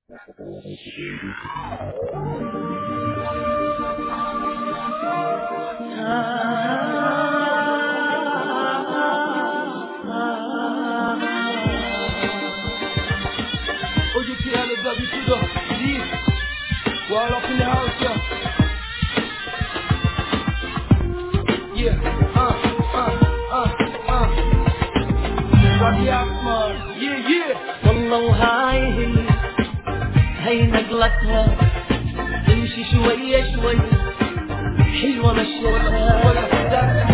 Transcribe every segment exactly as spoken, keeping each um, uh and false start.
While up in the house, yeah. Yeah, uh, uh, uh, uh. Rocky Osman, yeah, yeah. والله وهاي هي هي نقلتها تمشي شوية شوية حلوة مشيتها.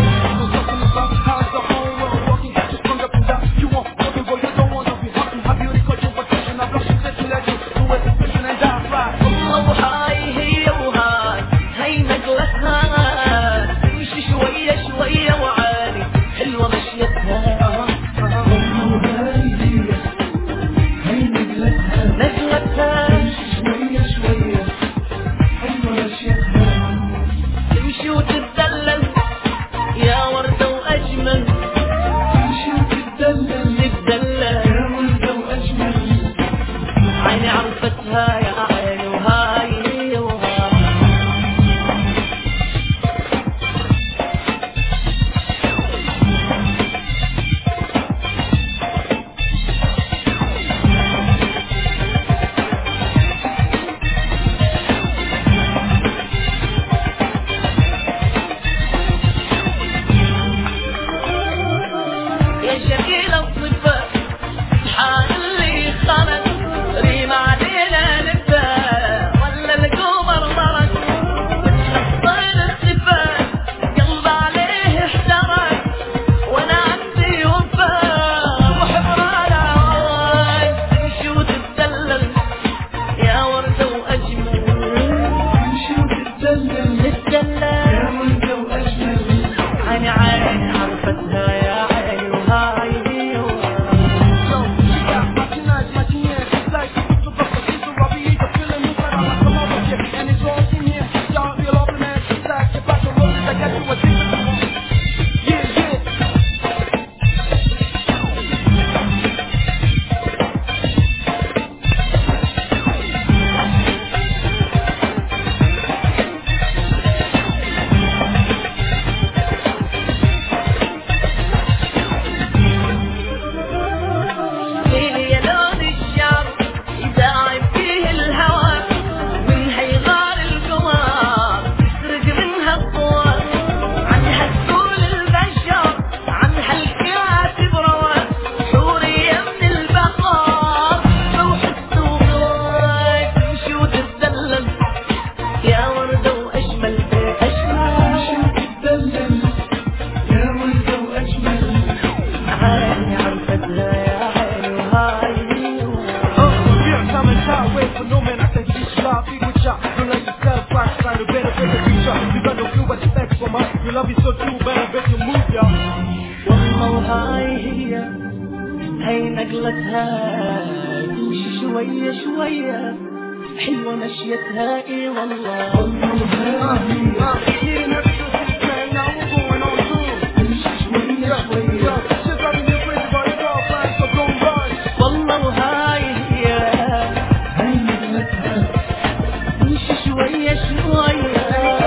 love you so true, but I bet you move ya. والله وهاي هي هي نقلتها تمشي شوية شوية حلوة مشيتها اي والله. والله وهاي هي now we're going on soon. تمشي شوية شوية she's driving me crazy but it's all fine so don't rush. والله وهاي هي هي نقلتها تمشي شوية شوية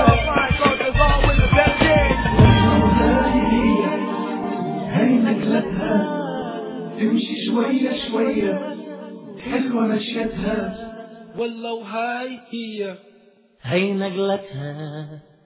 تمشي شوية شوية حلوة مشيتها. والله وهاي هي هي نقلتها